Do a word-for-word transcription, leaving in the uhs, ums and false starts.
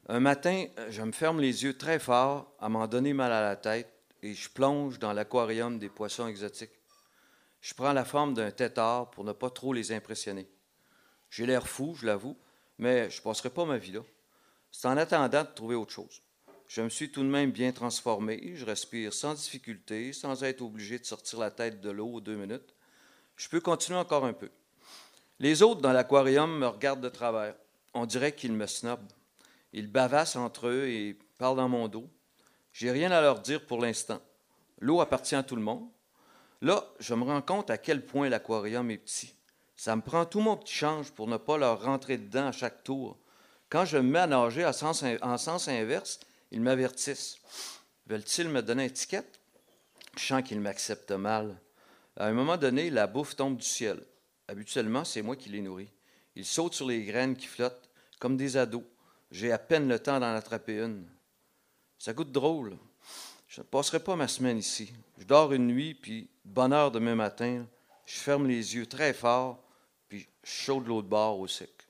Un matin, je me ferme les yeux très fort à m'en donner mal à la tête et je plonge dans l'aquarium des poissons exotiques. Je prends la forme d'un tétard pour ne pas trop les impressionner. J'ai l'air fou, je l'avoue, mais je ne passerai pas ma vie là. C'est en attendant de trouver autre chose. Je me suis tout de même bien transformé, je respire sans difficulté, sans être obligé de sortir la tête de l'eau aux deux minutes. Je peux continuer encore un peu. Les autres dans l'aquarium me regardent de travers. On dirait qu'ils me snobent. Ils bavassent entre eux et parlent dans mon dos. J'ai rien à leur dire pour l'instant. L'eau appartient à tout le monde. Là, je me rends compte à quel point l'aquarium est petit. Ça me prend tout mon petit change pour ne pas leur rentrer dedans à chaque tour. Quand je me mets à nager en sens, en sens inverse, ils m'avertissent. Veulent-ils me donner une étiquette? Je sens qu'ils m'acceptent mal. À un moment donné, la bouffe tombe du ciel. Habituellement, c'est moi qui les nourris. Ils sautent sur les graines qui flottent, comme des ados. J'ai à peine le temps d'en attraper une. Ça goûte drôle. Je ne passerai pas ma semaine ici. Je dors une nuit, puis, bonne heure demain matin, je ferme les yeux très fort, puis je saute de l'autre bord au sec.